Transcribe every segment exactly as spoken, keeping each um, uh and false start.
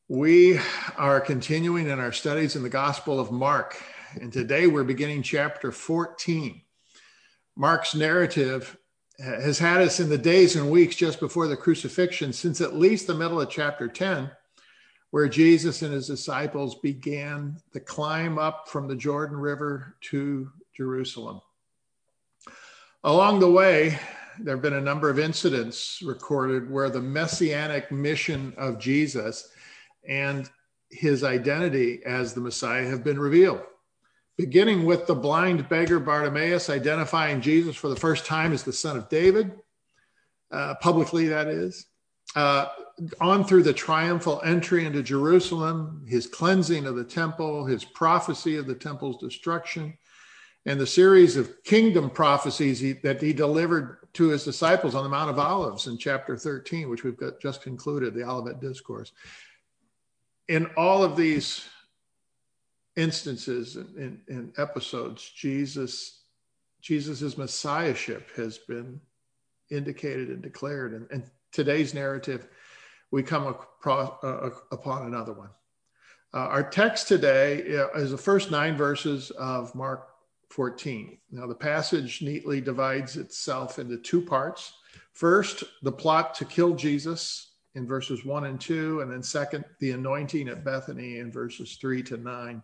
We are continuing in our studies in the Gospel of Mark, and today we're beginning chapter fourteen. Mark's narrative has had us in the days and weeks just before the crucifixion since at least the middle of chapter ten, where Jesus and his disciples began the climb up from the Jordan River to Jerusalem. Along the way, there have been a number of incidents recorded where the messianic mission of Jesus and his identity as the Messiah have been revealed, beginning with the blind beggar Bartimaeus identifying Jesus for the first time as the son of David, uh, publicly that is, uh, on through the triumphal entry into Jerusalem, his cleansing of the temple, his prophecy of the temple's destruction, and the series of kingdom prophecies he, that he delivered to his disciples on the Mount of Olives in chapter thirteen, which we've got just concluded, the Olivet Discourse. In all of these instances and, and episodes, Jesus, Jesus's messiahship has been indicated and declared. And, and today's narrative, we come across, uh, upon another one. Uh, our text today is the first nine verses of Mark fourteen. Now, the passage neatly divides itself into two parts. First, the plot to kill Jesus in verses one and two, and then second, the anointing at Bethany in verses three to nine.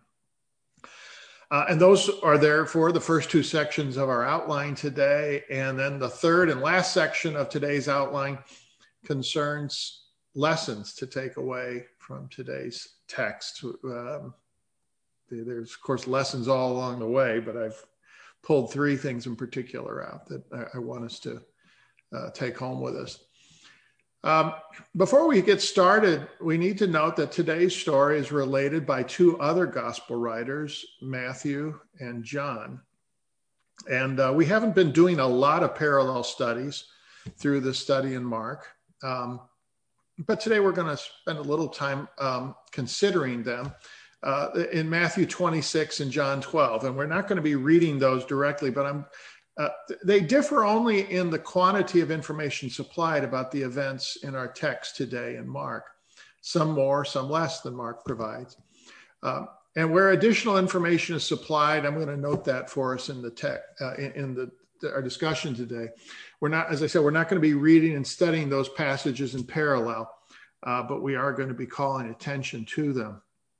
Uh, and those are there for the first two sections of our outline today. And then the third and last section of today's outline concerns lessons to take away from today's text. Um, there's, of course, lessons all along the way, but I've pulled three things in particular out that I, I want us to uh, take home with us. Um, before we get started, we need to note that today's story is related by two other gospel writers, Matthew and John. And uh, we haven't been doing a lot of parallel studies through the study in Mark. Um, but today we're going to spend a little time um, considering them uh, in Matthew twenty-six and John twelve. And we're not going to be reading those directly, but I'm Uh, they differ only in the quantity of information supplied about the events in our text today in Mark, some more, some less than Mark provides. Uh, and where additional information is supplied, I'm going to note that for us in the text, uh, in, in the, the, our discussion today. We're not, as I said, we're not going to be reading and studying those passages in parallel, uh, but we are going to be calling attention to them.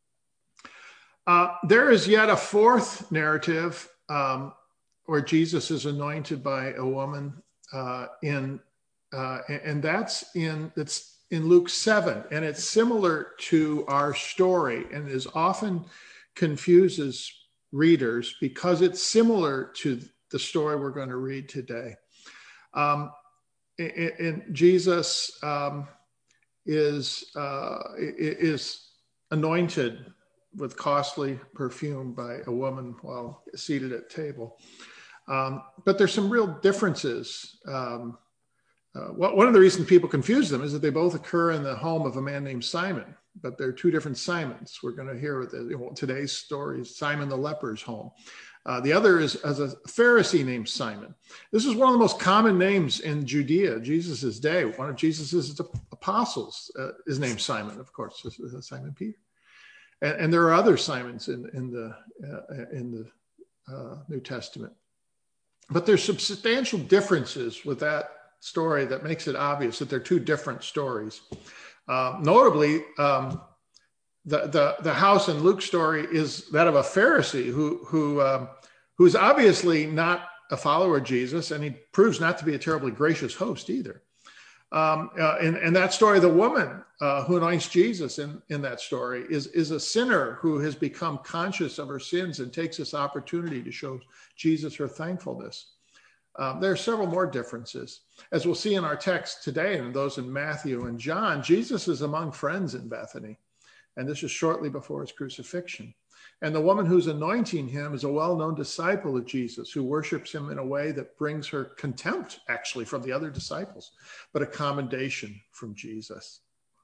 Uh, there is yet a fourth narrative um, where Jesus is anointed by a woman uh, in, uh, and that's in, it's in Luke seven, and it's similar to our story and is often confuses readers because it's similar to the story we're going to read today. Um, and Jesus um, is, uh, is anointed with costly perfume by a woman while seated at table. Um, but there's some real differences. Um, uh, one of the reasons people confuse them is that they both occur in the home of a man named Simon, but they're two different Simons. We're going to hear with the, you know, today's story is Simon the leper's home. Uh, the other is as a Pharisee named Simon. This is one of the most common names in Judea, Jesus' day. One of Jesus' apostles uh, is named Simon, of course, this is Simon Peter. And, and there are other Simons in, in the, uh, in the uh, New Testament. But there's substantial differences with that story that makes it obvious that they're two different stories. Uh, notably, um, the, the, the house in Luke's story is that of a Pharisee who, who, um, who's obviously not a follower of Jesus, and he proves not to be a terribly gracious host either. Um, uh, in, in that story, the woman uh, who anoints Jesus in, in that story is, is a sinner who has become conscious of her sins and takes this opportunity to show Jesus her thankfulness. Um, there are several more differences. As we'll see in our text today and those in Matthew and John, Jesus is among friends in Bethany, and this is shortly before his crucifixion. And the woman who's anointing him is a well-known disciple of Jesus who worships him in a way that brings her contempt, actually, from the other disciples, but a commendation from Jesus.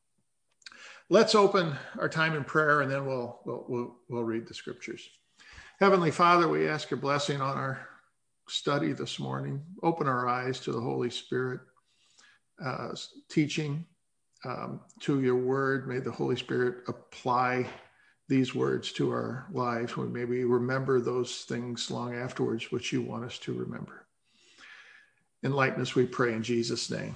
Let's open our time in prayer, and then we'll, we'll, we'll, we'll read the scriptures. Heavenly Father, we ask your blessing on our study this morning. Open our eyes to the Holy Spirit uh, teaching um, to your word. May the Holy Spirit apply these words to our lives. May we remember those things long afterwards, which you want us to remember. Enlighten us, we pray, in Jesus' name.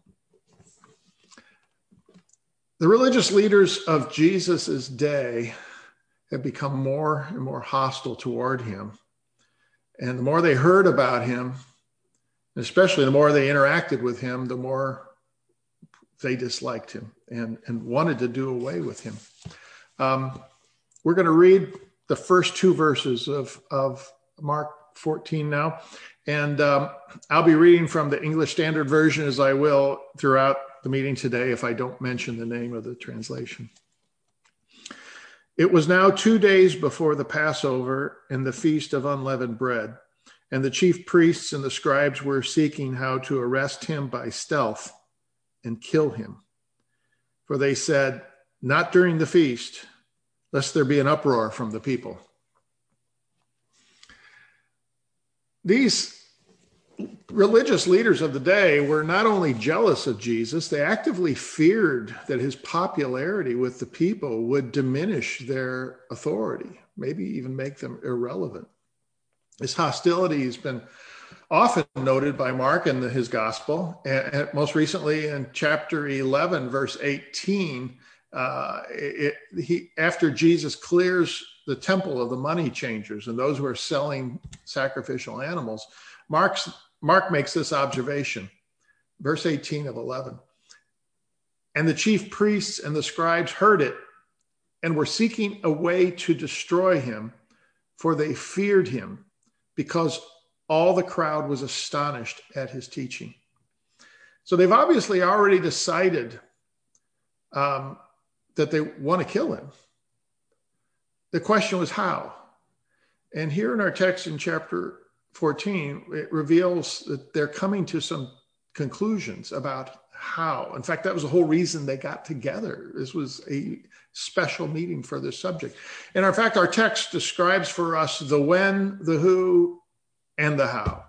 The religious leaders of Jesus' day have become more and more hostile toward him. And the more they heard about him, especially the more they interacted with him, the more they disliked him and, and wanted to do away with him. Um, we're going to read the first two verses of, of Mark fourteen now. And um, I'll be reading from the English Standard Version, as I will throughout the meeting today if I don't mention the name of the translation. It was now two days before the Passover and the Feast of Unleavened Bread, and the chief priests and the scribes were seeking how to arrest him by stealth and kill him. For they said, "Not during the feast, lest there be an uproar from the people." These religious leaders of the day were not only jealous of Jesus, they actively feared that his popularity with the people would diminish their authority, maybe even make them irrelevant. This hostility has been often noted by Mark in the, his gospel, and most recently in chapter eleven, verse eighteen, uh, it, he, after Jesus clears the temple of the money changers and those who are selling sacrificial animals, Mark's Mark makes this observation, verse eighteen of eleven. And the chief priests and the scribes heard it and were seeking a way to destroy him, for they feared him, because all the crowd was astonished at his teaching. So they've obviously already decided um, that they want to kill him. The question was how. And here in our text in chapter fourteen, it reveals that they're coming to some conclusions about how. In fact, that was the whole reason they got together. This was a special meeting for this subject. And in fact, our text describes for us the when, the who, and the how.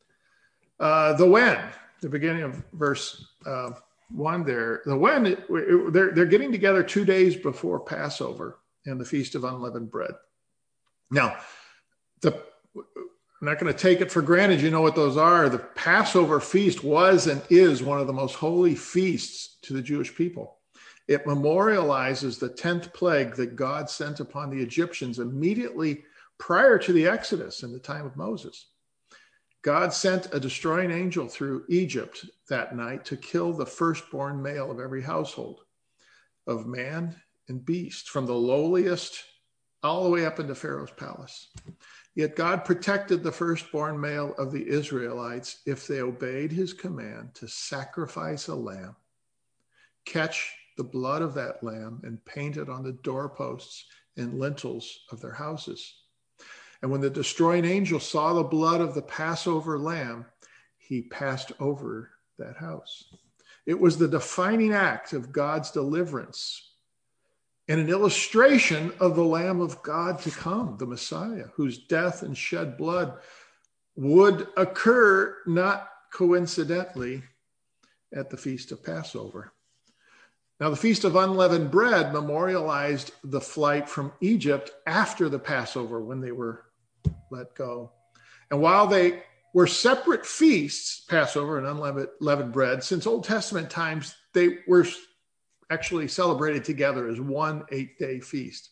Uh, the when, the beginning of verse uh, one there, the when, it, it, they're, they're getting together two days before Passover and the Feast of Unleavened Bread. Now, the I'm not going to take it for granted. You know what those are. The Passover feast was and is one of the most holy feasts to the Jewish people. It memorializes the tenth plague that God sent upon the Egyptians immediately prior to the Exodus in the time of Moses. God sent a destroying angel through Egypt that night to kill the firstborn male of every household, of man and beast, from the lowliest all the way up into Pharaoh's palace. Yet God protected the firstborn male of the Israelites if they obeyed his command to sacrifice a lamb, catch the blood of that lamb, and paint it on the doorposts and lintels of their houses. And when the destroying angel saw the blood of the Passover lamb, he passed over that house. It was the defining act of God's deliverance and an illustration of the Lamb of God to come, the Messiah, whose death and shed blood would occur not coincidentally at the Feast of Passover. Now, the Feast of Unleavened Bread memorialized the flight from Egypt after the Passover when they were let go. And while they were separate feasts, Passover and unleavened bread, since Old Testament times, they were actually celebrated together as one eight-day feast.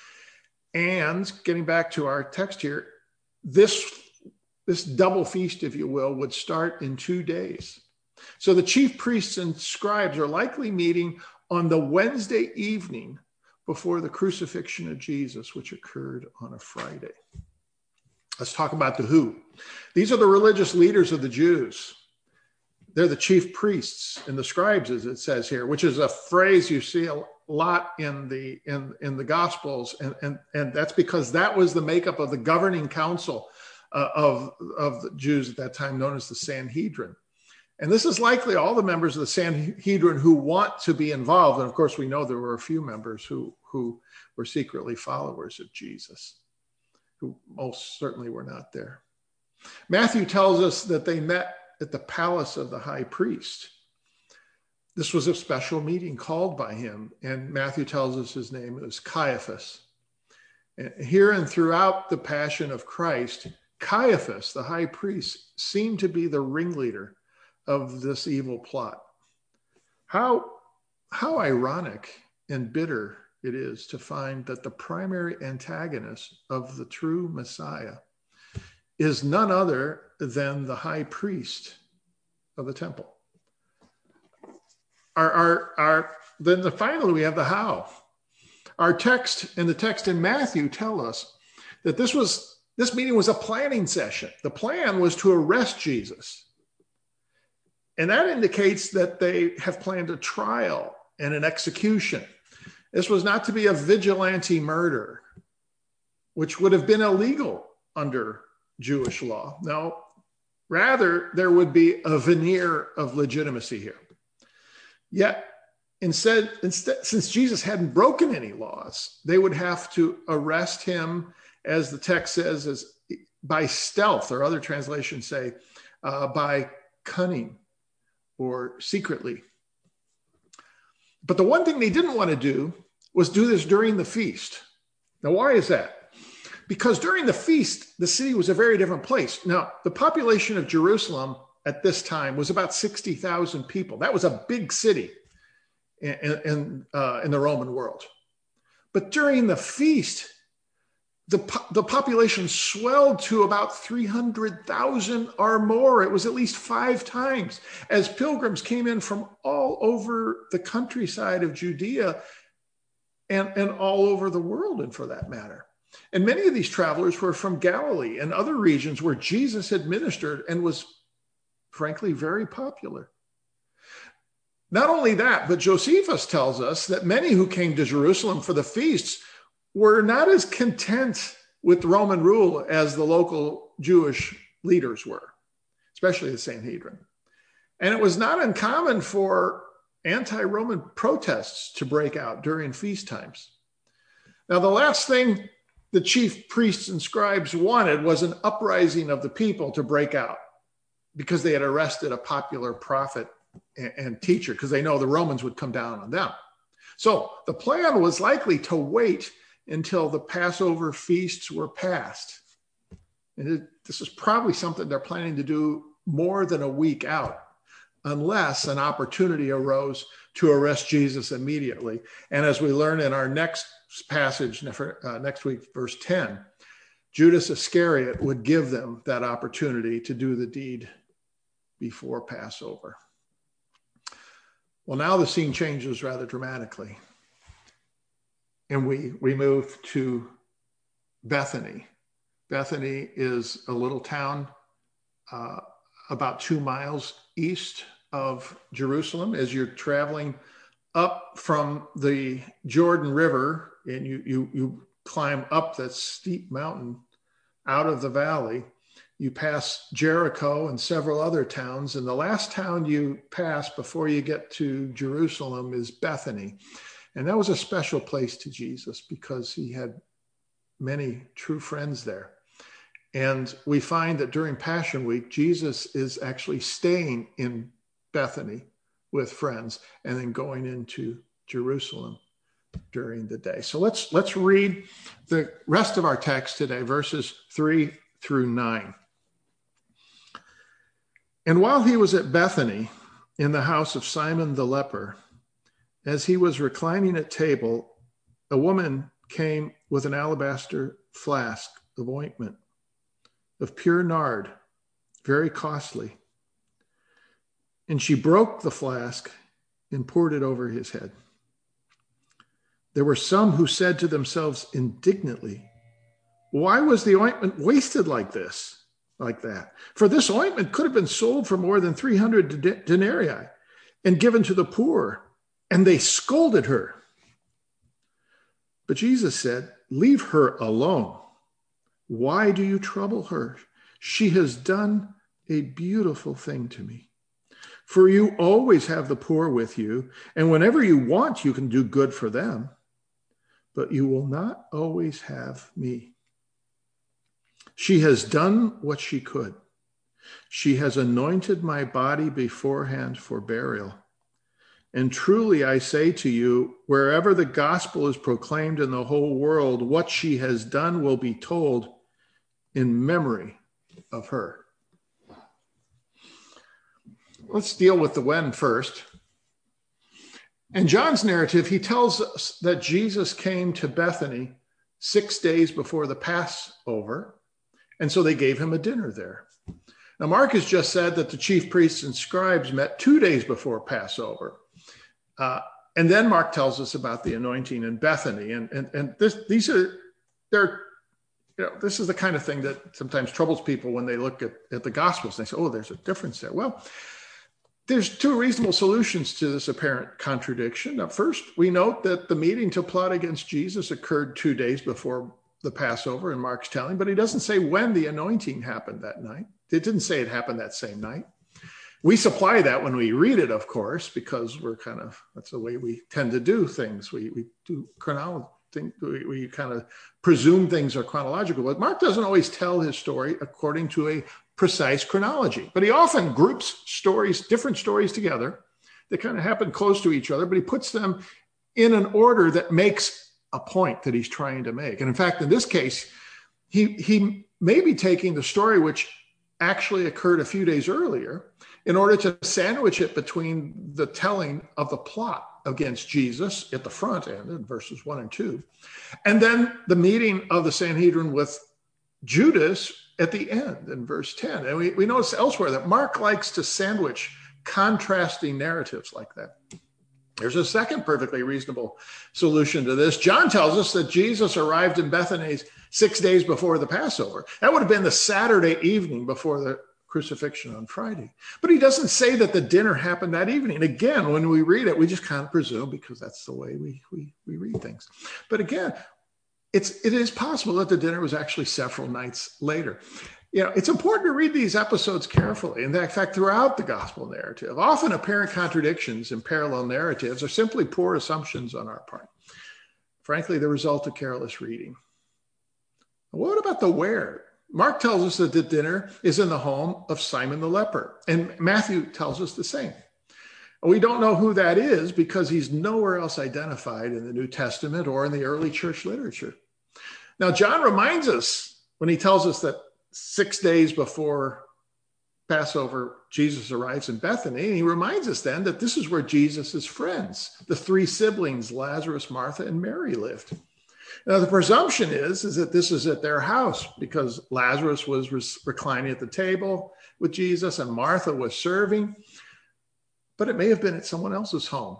And getting back to our text here, this, this double feast, if you will, would start in two days. So the chief priests and scribes are likely meeting on the Wednesday evening before the crucifixion of Jesus, which occurred on a Friday. Let's talk about the who. These are the religious leaders of the Jews. They're the chief priests and the scribes, as it says here, which is a phrase you see a lot in the in, in the Gospels. And, and, and that's because that was the makeup of the governing council uh, of, of the Jews at that time, known as the Sanhedrin. And this is likely all the members of the Sanhedrin who want to be involved. And of course, we know there were a few members who, who were secretly followers of Jesus, who most certainly were not there. Matthew tells us that they met at the palace of the high priest. this was a special meeting called by him, and Matthew tells us his name was Caiaphas. And here and throughout the Passion of Christ, Caiaphas, the high priest, seemed to be the ringleader of this evil plot. How, how ironic and bitter it is to find that the primary antagonist of the true Messiah is none other than the high priest of the temple. Our, our, our, then the, finally, we have the how. Our text and the text in Matthew tell us that this was this meeting was a planning session. The plan was to arrest Jesus. And that indicates that they have planned a trial and an execution. This was not to be a vigilante murder, which would have been illegal under Jewish law. No, rather, there would be a veneer of legitimacy here. Yet, instead, instead, since Jesus hadn't broken any laws, they would have to arrest him, as the text says, as by stealth, or other translations say, uh, by cunning or secretly. But the one thing they didn't want to do was do this during the feast. Now, why is that? Because during the feast, the city was a very different place. Now, the population of Jerusalem at this time was about sixty thousand people. That was a big city in, in, uh, in the Roman world. But during the feast, the, the population swelled to about three hundred thousand or more. It was at least five times, as pilgrims came in from all over the countryside of Judea and, and all over the world, and for that matter. And many of these travelers were from Galilee and other regions where Jesus had ministered and was, frankly, very popular. Not only that, but Josephus tells us that many who came to Jerusalem for the feasts were not as content with Roman rule as the local Jewish leaders were, especially the Sanhedrin. And it was not uncommon for anti-Roman protests to break out during feast times. Now, the last thing the chief priests and scribes wanted was an uprising of the people to break out, because they had arrested a popular prophet and, and teacher, because they know the Romans would come down on them. So the plan was likely to wait until the Passover feasts were passed. And it, this is probably something they're planning to do more than a week out, unless an opportunity arose to arrest Jesus immediately. And as we learn in our next passage, uh, next week, verse ten, Judas Iscariot would give them that opportunity to do the deed before Passover. Well, now the scene changes rather dramatically. And we, we move to Bethany. Bethany is a little town uh, about two miles east of Jerusalem. As you're traveling up from the Jordan River, and you, you, you climb up that steep mountain out of the valley, you pass Jericho and several other towns. And the last town you pass before you get to Jerusalem is Bethany. And that was a special place to Jesus because he had many true friends there. And we find that during Passion Week, Jesus is actually staying in Bethany with friends and then going into Jerusalem during the day. So let's let's read the rest of our text today, verses three through nine. And while he was at Bethany in the house of Simon the leper, as he was reclining at table, a woman came with an alabaster flask of ointment of pure nard, very costly. And she broke the flask and poured it over his head. There were some who said to themselves indignantly, "Why was the ointment wasted like this, like that? For this ointment could have been sold for more than three hundred denarii and given to the poor." And they scolded her. But Jesus said, "Leave her alone. Why do you trouble her? She has done a beautiful thing to me. For you always have the poor with you, and whenever you want, you can do good for them. But you will not always have me. She has done what she could. She has anointed my body beforehand for burial. And truly I say to you, wherever the gospel is proclaimed in the whole world, what she has done will be told in memory of her. Let's deal with the when first. In John's narrative, he tells us that Jesus came to Bethany six days before the Passover, and so they gave him a dinner there. Now, Mark has just said that the chief priests and scribes met two days before Passover. Uh, and then Mark tells us about the anointing in Bethany. And, and, and this, these are, they're, you know, this is the kind of thing that sometimes troubles people when they look at, at the Gospels. They say, oh, there's a difference there. Well, there's two reasonable solutions to this apparent contradiction. Now, first, we note that the meeting to plot against Jesus occurred two days before the Passover in Mark's telling, but he doesn't say when the anointing happened that night. It didn't say it happened that same night. We supply that when we read it, of course, because we're kind of, that's the way we tend to do things. We, we do chronology, we, we kind of presume things are chronological, but Mark doesn't always tell his story according to a precise chronology, but he often groups stories, different stories together that kind of happen close to each other, but he puts them in an order that makes a point that he's trying to make. And in fact, in this case, he, he may be taking the story which actually occurred a few days earlier in order to sandwich it between the telling of the plot against Jesus at the front end in verses one and two, and then the meeting of the Sanhedrin with Judas at the end in verse ten. And we, we notice elsewhere that Mark likes to sandwich contrasting narratives like that. There's a second perfectly reasonable solution to this. John tells us that Jesus arrived in Bethany six days before the Passover. That would have been the Saturday evening before the crucifixion on Friday. But he doesn't say that the dinner happened that evening. Again, when we read it, we just kind of presume because that's the way we, we, we read things. But again, it's, it is possible that the dinner was actually several nights later. You know, it's important to read these episodes carefully. And in fact, throughout the gospel narrative, often apparent contradictions in parallel narratives are simply poor assumptions on our part. Frankly, the result of careless reading. What about the where? Mark tells us that the dinner is in the home of Simon the leper, and Matthew tells us the same. We don't know who that is because he's nowhere else identified in the New Testament or in the early church literature. Now, John reminds us when he tells us that six days before Passover, Jesus arrives in Bethany, and he reminds us then that this is where Jesus' friends, the three siblings, Lazarus, Martha, and Mary, lived. Now, the presumption is, is that this is at their house because Lazarus was re- reclining at the table with Jesus and Martha was serving, but it may have been at someone else's home,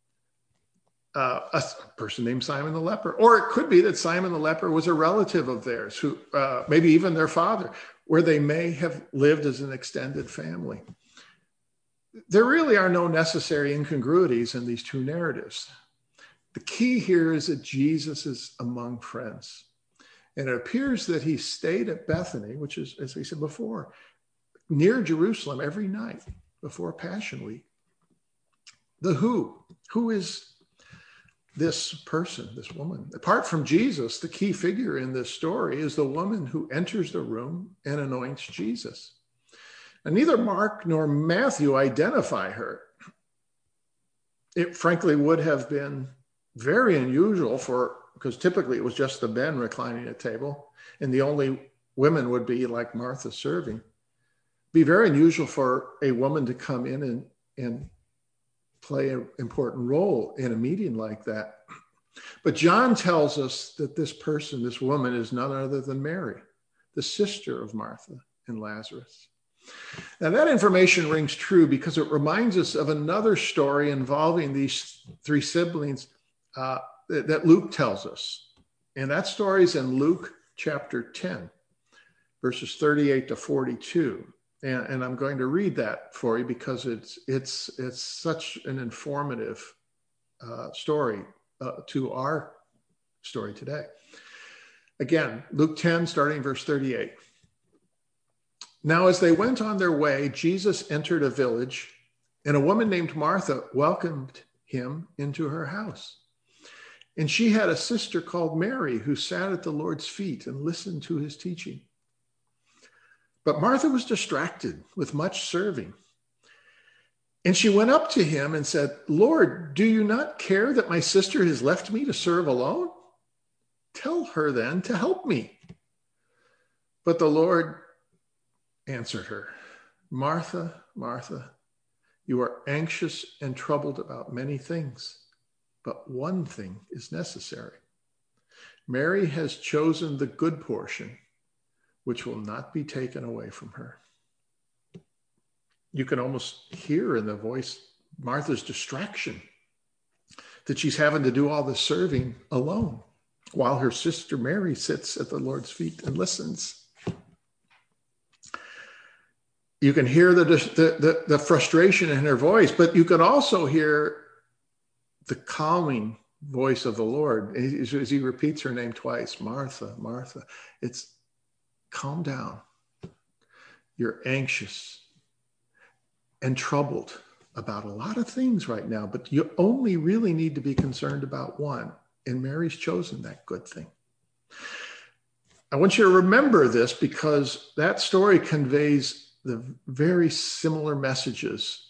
uh, a person named Simon the leper. Or it could be that Simon the leper was a relative of theirs, who uh, maybe even their father, where they may have lived as an extended family. There really are no necessary incongruities in these two narratives. The key here is that Jesus is among friends. And it appears that he stayed at Bethany, which is, as we said before, near Jerusalem every night before Passion Week. The who. Who is this person, this woman? Apart from Jesus, the key figure in this story is the woman who enters the room and anoints Jesus. And neither Mark nor Matthew identify her. It frankly would have been very unusual for, because typically it was just the men reclining at table, and the only women would be like Martha serving. Be very unusual for a woman to come in and, and play an important role in a meeting like that. But John tells us that this person, this woman, is none other than Mary, the sister of Martha and Lazarus. Now, that information rings true because it reminds us of another story involving these three siblings uh, that, that Luke tells us. And that story is in Luke chapter ten, verses thirty-eight to forty-two. And, and I'm going to read that for you because it's, it's, it's such an informative uh, story uh, to our story today. Again, Luke ten, starting verse thirty-eight. Now, as they went on their way, Jesus entered a village, and a woman named Martha welcomed him into her house. And she had a sister called Mary who sat at the Lord's feet and listened to his teaching. But Martha was distracted with much serving. And she went up to him and said, Lord, do you not care that my sister has left me to serve alone? Tell her then to help me. But the Lord answered her, Martha, Martha, you are anxious and troubled about many things, but one thing is necessary. Mary has chosen the good portion, which will not be taken away from her. You can almost hear in the voice Martha's distraction that she's having to do all the serving alone while her sister Mary sits at the Lord's feet and listens. You can hear the, the, the, the frustration in her voice, but you can also hear the calming voice of the Lord as he repeats her name twice, Martha, Martha. It's calm down. You're anxious and troubled about a lot of things right now, but you only really need to be concerned about one. And Mary's chosen that good thing. I want you to remember this because that story conveys the very similar messages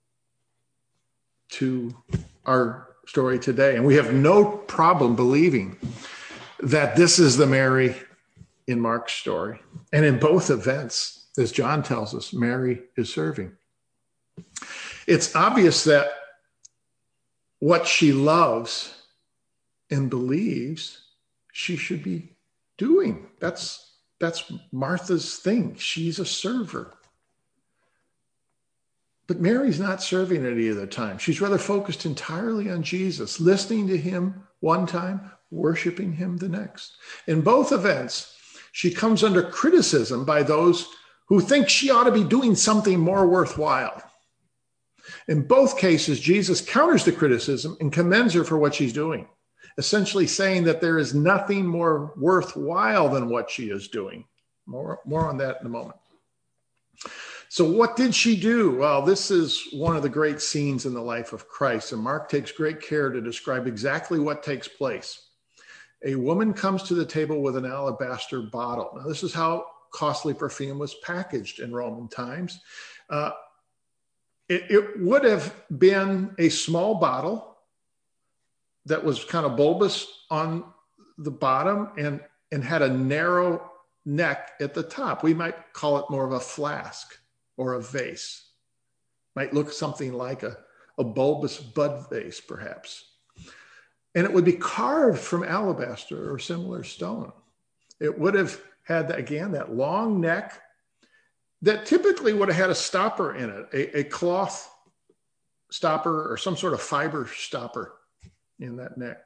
to our story today. And we have no problem believing that this is the Mary in Mark's story. And in both events, as John tells us, Mary is serving. It's obvious that what she loves and believes she should be doing. That's, that's Martha's thing. She's a server. But Mary's not serving at either time. She's rather focused entirely on Jesus, listening to him one time, worshiping him the next. In both events, she comes under criticism by those who think she ought to be doing something more worthwhile. In both cases, Jesus counters the criticism and commends her for what she's doing, essentially saying that there is nothing more worthwhile than what she is doing. More, more on that in a moment. So what did she do? Well, this is one of the great scenes in the life of Christ, and Mark takes great care to describe exactly what takes place. A woman comes to the table with an alabaster bottle. Now, this is how costly perfume was packaged in Roman times. Uh, it, it would have been a small bottle that was kind of bulbous on the bottom and, and had a narrow neck at the top. We might call it more of a flask or a vase. Might look something like a, a bulbous bud vase, perhaps. And it would be carved from alabaster or similar stone. It would have had, again, that long neck that typically would have had a stopper in it, a, a cloth stopper or some sort of fiber stopper in that neck.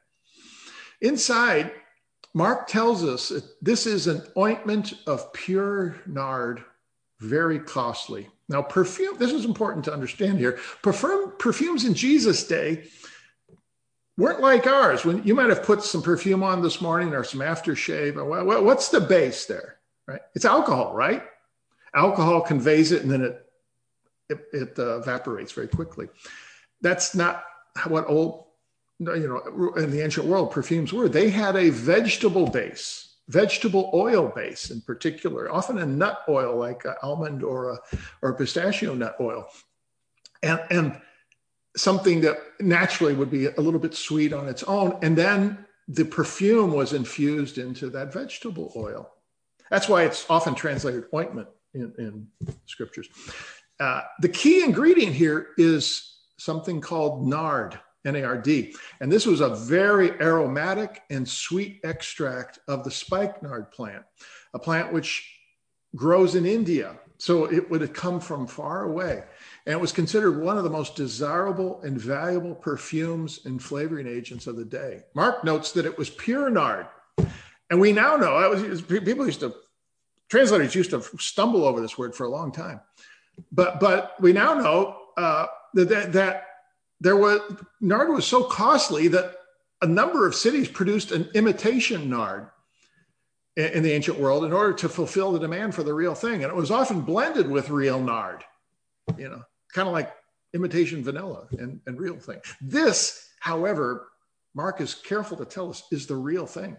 Inside, Mark tells us that this is an ointment of pure nard, very costly. Now, perfume, this is important to understand here. Perfume, perfumes in Jesus' day weren't like ours. When you might have put some perfume on this morning or some aftershave. Or what's the base there, right? It's alcohol, right? Alcohol conveys it and then it, it, it uh, evaporates very quickly. That's not what old, you know, in the ancient world, perfumes were. They had a vegetable base, vegetable oil base in particular, often a nut oil like a almond or a, or a pistachio nut oil. And, and something that naturally would be a little bit sweet on its own. And then the perfume was infused into that vegetable oil. That's why it's often translated ointment in, in scriptures. Uh, the key ingredient here is something called nard, N A R D. And this was a very aromatic and sweet extract of the spikenard plant, a plant which grows in India. So it would have come from far away. And it was considered one of the most desirable and valuable perfumes and flavoring agents of the day. Mark notes that it was pure nard. And we now know, it was, people used to, translators used to stumble over this word for a long time. But but we now know uh, that, that there was, nard was so costly that a number of cities produced an imitation nard in, in the ancient world in order to fulfill the demand for the real thing. And it was often blended with real nard, you know, kind of like imitation vanilla and, and real thing. This, however, Mark is careful to tell us, is the real thing.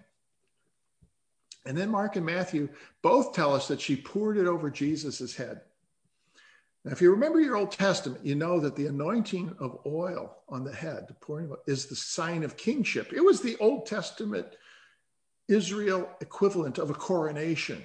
And then Mark and Matthew both tell us that she poured it over Jesus's head. Now, if you remember your Old Testament, you know that the anointing of oil on the head, the pouring of oil, is the sign of kingship. It was the Old Testament Israel equivalent of a coronation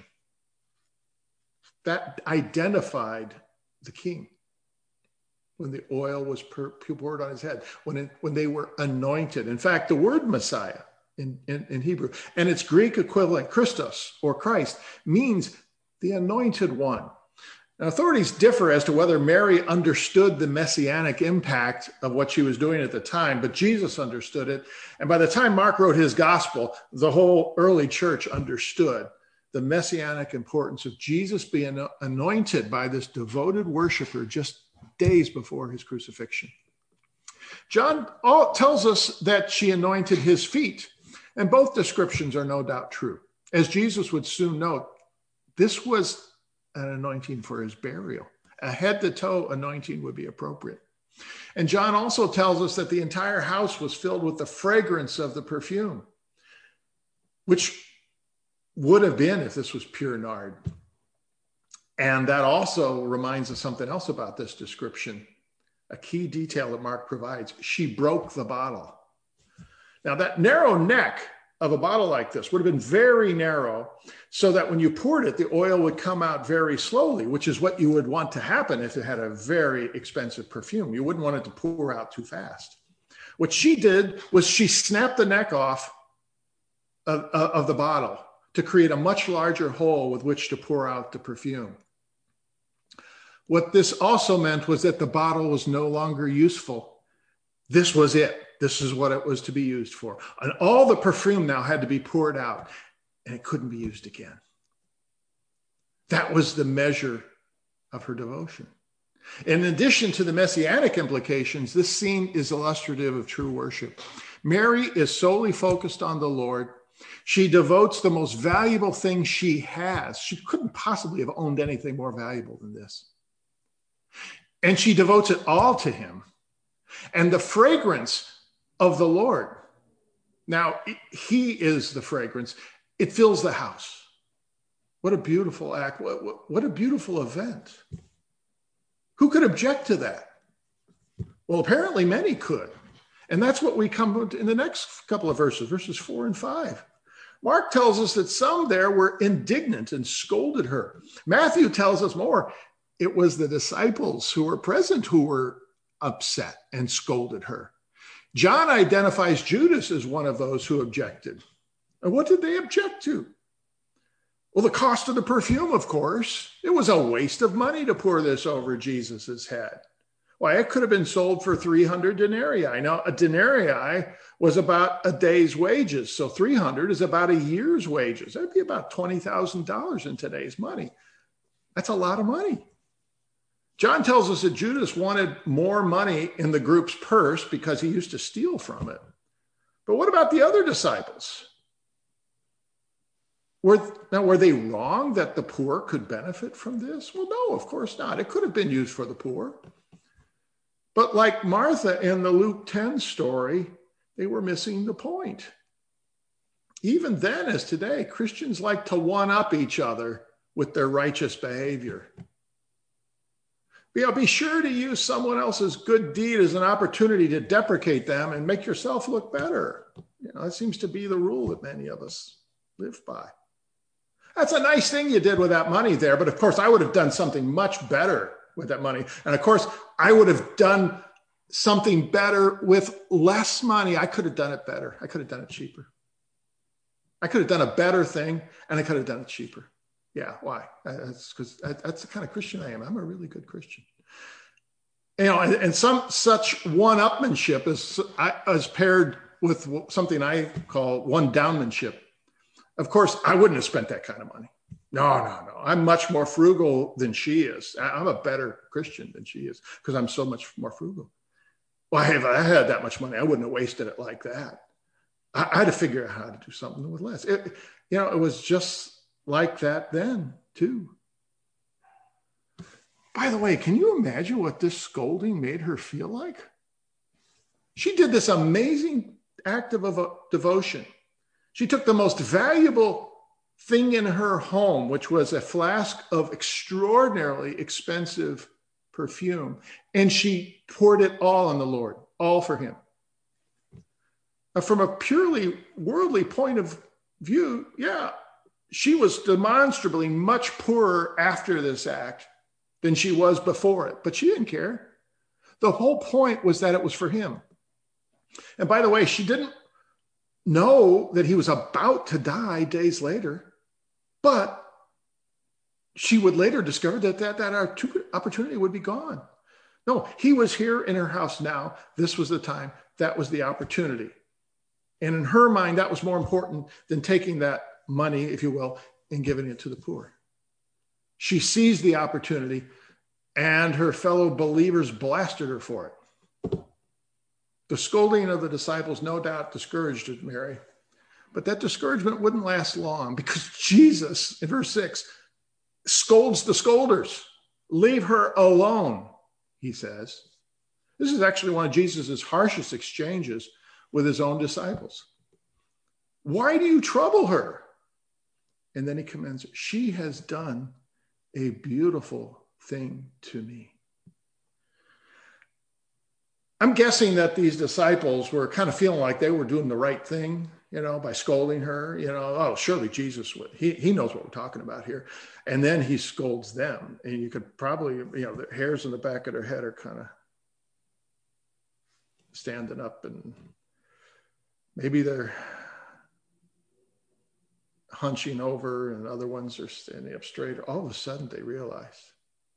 that identified the king when the oil was poured on his head, when, it, when they were anointed. In fact, the word Messiah in, in, in Hebrew and its Greek equivalent, Christos or Christ, means the anointed one. Now, authorities differ as to whether Mary understood the messianic impact of what she was doing at the time, but Jesus understood it. And by the time Mark wrote his gospel, the whole early church understood the messianic importance of Jesus being anointed by this devoted worshiper just days before his crucifixion. John tells us that she anointed his feet, and both descriptions are no doubt true. As Jesus would soon note, this was an anointing for his burial. A head to toe anointing would be appropriate. And John also tells us that the entire house was filled with the fragrance of the perfume, which would have been if this was pure nard. And that also reminds us something else about this description, a key detail that Mark provides. She broke the bottle. Now, that narrow neck of a bottle like this would have been very narrow, so that when you poured it, the oil would come out very slowly, which is what you would want to happen if it had a very expensive perfume. You wouldn't want it to pour out too fast. What she did was she snapped the neck off of, of the bottle to create a much larger hole with which to pour out the perfume. What this also meant was that the bottle was no longer useful. This was it. This is what it was to be used for. And all the perfume now had to be poured out, and it couldn't be used again. That was the measure of her devotion. In addition to the messianic implications, this scene is illustrative of true worship. Mary is solely focused on the Lord. She devotes the most valuable thing she has. She couldn't possibly have owned anything more valuable than this. And she devotes it all to him. And the fragrance of the Lord, now he is the fragrance, it fills the house. What a beautiful act. What, what, what a beautiful event. Who could object to that? Well, apparently many could. And that's what we come to in the next couple of verses, verses four and five. Mark tells us that some there were indignant and scolded her. Matthew tells us more. It was the disciples who were present who were upset and scolded her. John identifies Judas as one of those who objected. And what did they object to? Well, the cost of the perfume, of course. It was a waste of money to pour this over Jesus's head. Why, it could have been sold for three hundred denarii. Now, a denarii was about a day's wages. So three hundred is about a year's wages. That'd be about twenty thousand dollars in today's money. That's a lot of money. John tells us that Judas wanted more money in the group's purse because he used to steal from it. But what about the other disciples? Were, now, were they wrong that the poor could benefit from this? Well, no, of course not. It could have been used for the poor. But like Martha in the Luke ten story, they were missing the point. Even then, as today, Christians like to one-up each other with their righteous behavior. You know, be sure to use someone else's good deed as an opportunity to deprecate them and make yourself look better. You know, that seems to be the rule that many of us live by. That's a nice thing you did with that money there, but of course I would have done something much better with that money. And of course I would have done something better with less money. I could have done it better. I could have done it cheaper. I could have done a better thing and I could have done it cheaper. Yeah, why? That's because that's the kind of Christian I am. I'm a really good Christian. You know, and, and some such one-upmanship is, is paired with something I call one-downmanship. Of course, I wouldn't have spent that kind of money. No, no, no. I'm much more frugal than she is. I'm a better Christian than she is because I'm so much more frugal. Well, if I had that much money, I wouldn't have wasted it like that. I, I had to figure out how to do something with less. It, you know, it was just like that then, too. By the way, can you imagine what this scolding made her feel like? She did this amazing act of devotion. She took the most valuable thing in her home, which was a flask of extraordinarily expensive perfume. And she poured it all on the Lord, all for him. Now, from a purely worldly point of view, yeah, she was demonstrably much poorer after this act than she was before it, but she didn't care. The whole point was that it was for him. And by the way, she didn't know that he was about to die days later, but she would later discover that that, that opportunity would be gone. No, he was here in her house now. This was the time. That was the opportunity. And in her mind, that was more important than taking that money, if you will, and giving it to the poor. She seized the opportunity, and her fellow believers blasted her for it. The scolding of the disciples no doubt discouraged Mary, but that discouragement wouldn't last long, because Jesus, in verse six, scolds the scolders. Leave her alone, he says. This is actually one of Jesus's harshest exchanges with his own disciples. Why do you trouble her? And then he commends her. She has done a beautiful thing to me. I'm guessing that these disciples were kind of feeling like they were doing the right thing, you know, by scolding her, you know, oh, surely Jesus would. He, he knows what we're talking about here. And then he scolds them. And you could probably, you know, the hairs in the back of their head are kind of standing up, and maybe they're hunching over and other ones are standing up straight. All of a sudden they realize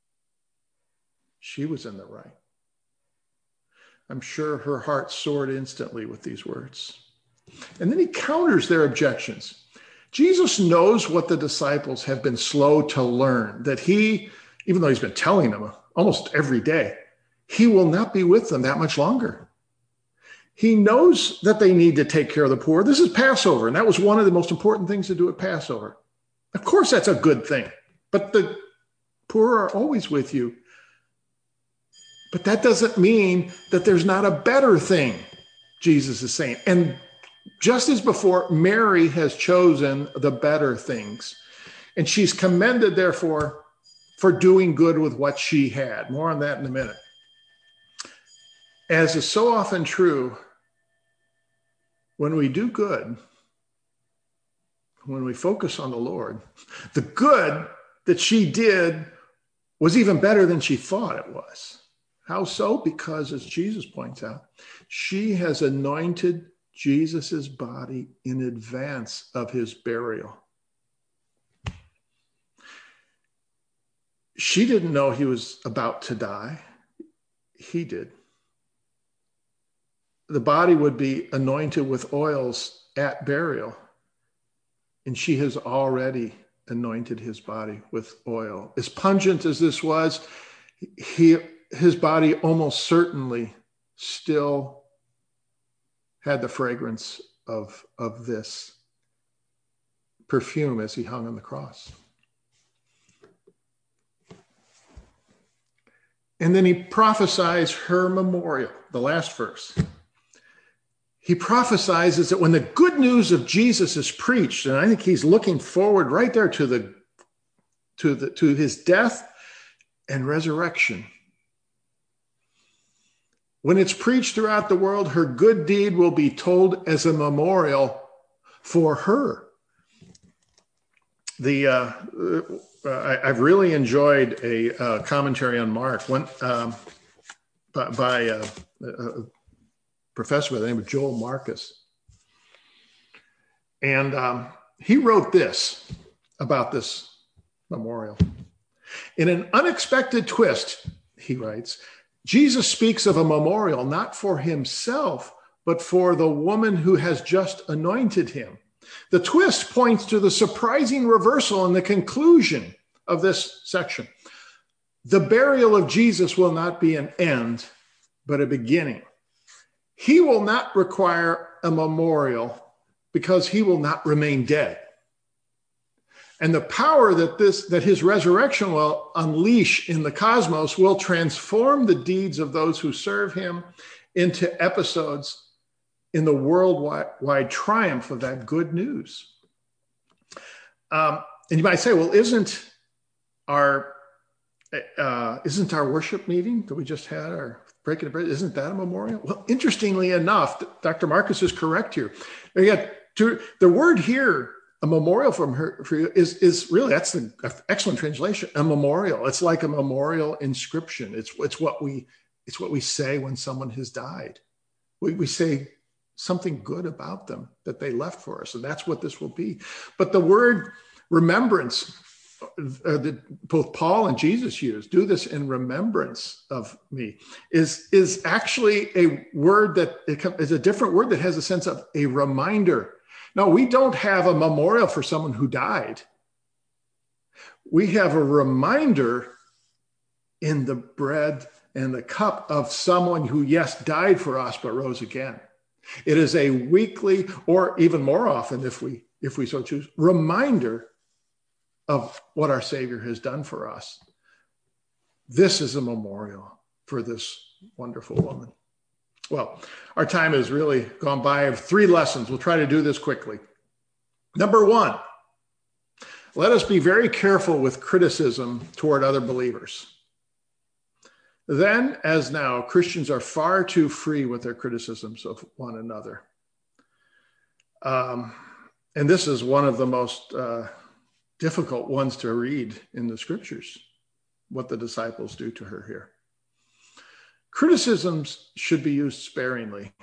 she was in the right. I'm sure her heart soared instantly with these words. And then he counters their objections. Jesus knows what the disciples have been slow to learn, that he, even though he's been telling them almost every day, he will not be with them that much longer. He knows that they need to take care of the poor. This is Passover, and that was one of the most important things to do at Passover. Of course, that's a good thing, but the poor are always with you. But that doesn't mean that there's not a better thing, Jesus is saying. And just as before, Mary has chosen the better things. And she's commended, therefore, for doing good with what she had. More on that in a minute. As is so often true, when we do good, when we focus on the Lord, the good that she did was even better than she thought it was. How so? Because, as Jesus points out, she has anointed Jesus's body in advance of his burial. She didn't know he was about to die. He did. The body would be anointed with oils at burial, and she has already anointed his body with oil. As pungent as this was, he, his body almost certainly still had the fragrance of, of this perfume as he hung on the cross. And then he prophesies her memorial, the last verse. He prophesies that when the good news of Jesus is preached, and I think he's looking forward right there to the to the to his death and resurrection. When it's preached throughout the world, her good deed will be told as a memorial for her. The uh, uh, I, I've really enjoyed a uh, commentary on Mark one, um, by, by uh, a professor by the name of Joel Marcus. And um, he wrote this about this memorial. In an unexpected twist, he writes, Jesus speaks of a memorial not for himself, but for the woman who has just anointed him. The twist points to the surprising reversal in the conclusion of this section. The burial of Jesus will not be an end, but a beginning. He will not require a memorial because he will not remain dead. And the power that this that his resurrection will unleash in the cosmos will transform the deeds of those who serve him into episodes in the worldwide triumph of that good news. Um, and you might say, well, isn't our Uh, isn't our worship meeting that we just had, our breaking of bread, isn't that a memorial? Well, interestingly enough, Doctor Marcus is correct here. We got to, the word here, a memorial from her for you, is, is really, that's the excellent translation, a memorial. It's like a memorial inscription. It's, it's what we, it's what we say when someone has died. We, we say something good about them that they left for us. And that's what this will be. But the word remembrance, Uh, that both Paul and Jesus use, do this in remembrance of me, is, is actually a word that is a different word that has a sense of a reminder. No, we don't have a memorial for someone who died. We have a reminder in the bread and the cup of someone who, yes, died for us, but rose again. It is a weekly, or even more often, if we, if we so choose, reminder of what our Savior has done for us. This is a memorial for this wonderful woman. Well, our time has really gone by. I have three lessons. We'll try to do this quickly. Number one, let us be very careful with criticism toward other believers. Then, as now, Christians are far too free with their criticisms of one another. Um, and this is one of the most uh, difficult ones to read in the scriptures, what the disciples do to her here. Criticisms should be used sparingly.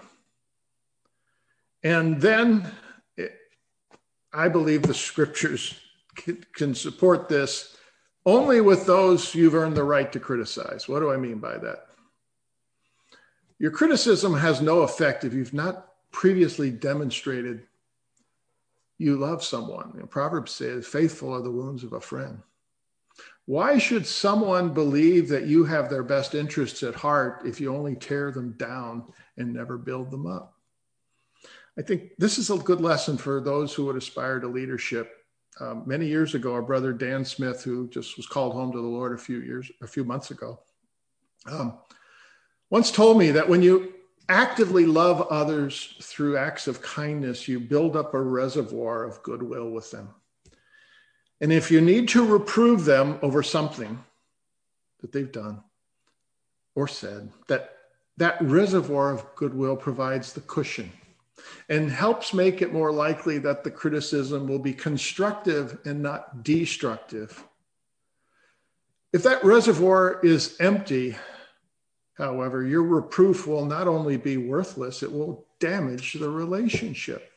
And then it, I believe the scriptures can, can support this only with those you've earned the right to criticize. What do I mean by that? Your criticism has no effect if you've not previously demonstrated you love someone. You know, Proverbs says, faithful are the wounds of a friend. Why should someone believe that you have their best interests at heart if you only tear them down and never build them up? I think this is a good lesson for those who would aspire to leadership. Um, many years ago, our brother Dan Smith, who just was called home to the Lord a few years, a few months ago, um, once told me that when you actively love others through acts of kindness, you build up a reservoir of goodwill with them. And if you need to reprove them over something that they've done or said, that that reservoir of goodwill provides the cushion and helps make it more likely that the criticism will be constructive and not destructive. If that reservoir is empty, however, your reproof will not only be worthless, it will damage the relationship.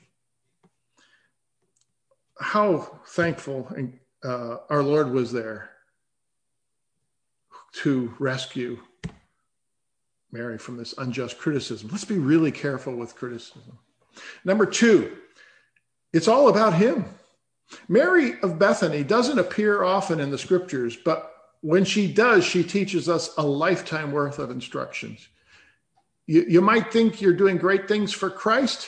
How thankful uh, our Lord was there to rescue Mary from this unjust criticism. Let's be really careful with criticism. Number two, it's all about him. Mary of Bethany doesn't appear often in the scriptures, but when she does, she teaches us a lifetime worth of instructions. You, you might think you're doing great things for Christ,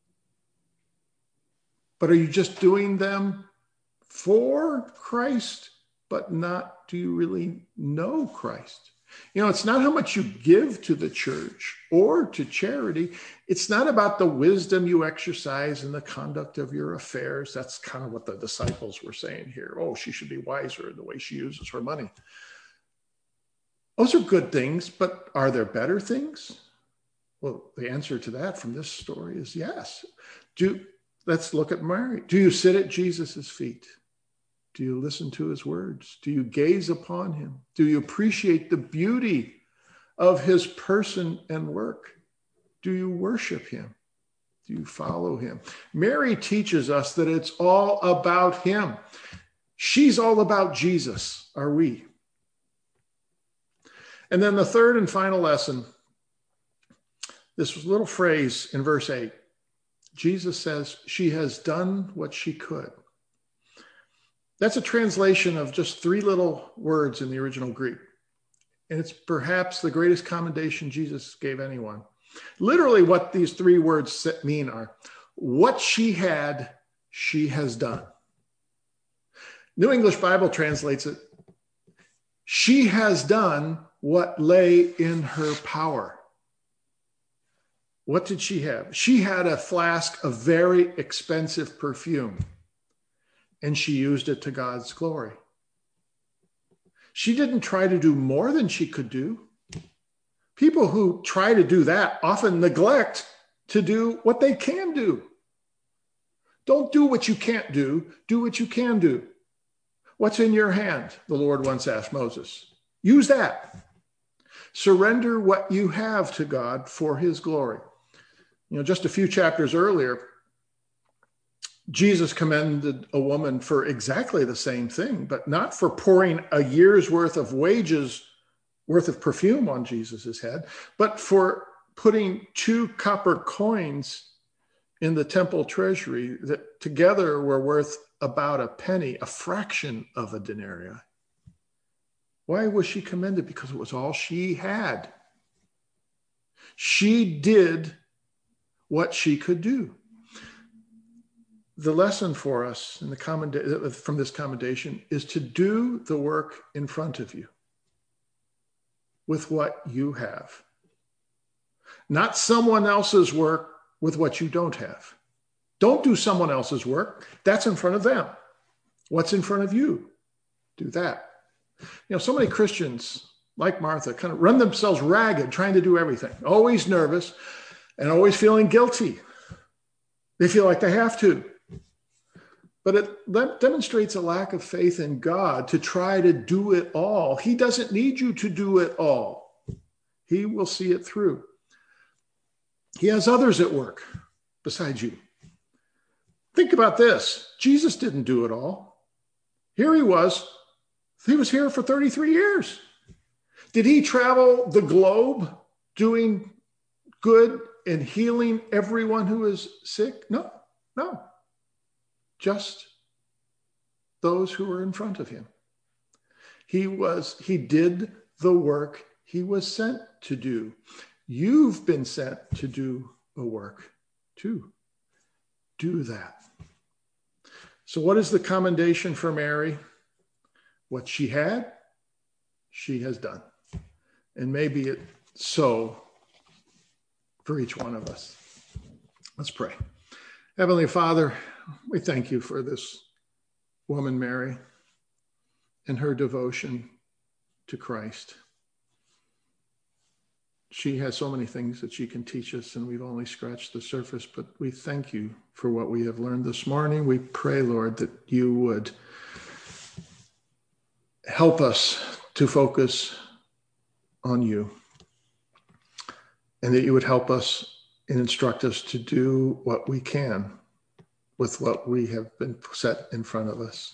but are you just doing them for Christ, but not, do you really know Christ? You know, it's not how much you give to the church or to charity. It's not about the wisdom you exercise in the conduct of your affairs. That's kind of what the disciples were saying here. Oh, she should be wiser in the way she uses her money. Those are good things, but are there better things? Well, the answer to that from this story is yes. Do, let's look at Mary. Do you sit at Jesus's feet? Do you listen to his words? Do you gaze upon him? Do you appreciate the beauty of his person and work? Do you worship him? Do you follow him? Mary teaches us that it's all about him. She's all about Jesus, are we? And then the third and final lesson, this little phrase in verse eight, Jesus says, she has done what she could. That's a translation of just three little words in the original Greek. And it's perhaps the greatest commendation Jesus gave anyone. Literally what these three words mean are, what she had, she has done. New English Bible translates it, she has done what lay in her power. What did she have? She had a flask of very expensive perfume, and she used it to God's glory. She didn't try to do more than she could do. People who try to do that often neglect to do what they can do. Don't do what you can't do. Do what you can do. What's in your hand? The Lord once asked Moses. Use that. Surrender what you have to God for his glory. You know, just a few chapters earlier, Jesus commended a woman for exactly the same thing, but not for pouring a year's worth of wages worth of perfume on Jesus's head, but for putting two copper coins in the temple treasury that together were worth about a penny, a fraction of a denarii. Why was she commended? Because it was all she had. She did what she could do. The lesson for us in the commenda- from this commendation is to do the work in front of you with what you have. Not someone else's work with what you don't have. Don't do someone else's work. That's in front of them. What's in front of you? Do that. You know, so many Christians, like Martha, kind of run themselves ragged trying to do everything, always nervous and always feeling guilty. They feel like they have to. But it demonstrates a lack of faith in God to try to do it all. He doesn't need you to do it all. He will see it through. He has others at work besides you. Think about this. Jesus didn't do it all. Here he was. He was here for thirty-three years. Did he travel the globe doing good and healing everyone who is sick? No, no. Just those who were in front of him. He was, he did the work he was sent to do. You've been sent to do a work too. Do that. So what is the commendation for Mary? What she had, she has done. And maybe it's so for each one of us. Let's pray. Heavenly Father, we thank you for this woman, Mary, and her devotion to Christ. She has so many things that she can teach us, and we've only scratched the surface, but we thank you for what we have learned this morning. We pray, Lord, that you would help us to focus on you, and that you would help us and instruct us to do what we can with what we have been set in front of us.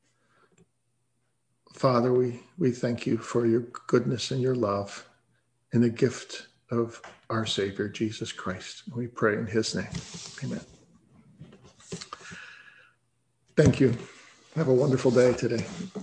Father, we, we thank you for your goodness and your love and the gift of our Savior, Jesus Christ. We pray in his name. Amen. Thank you. Have a wonderful day today.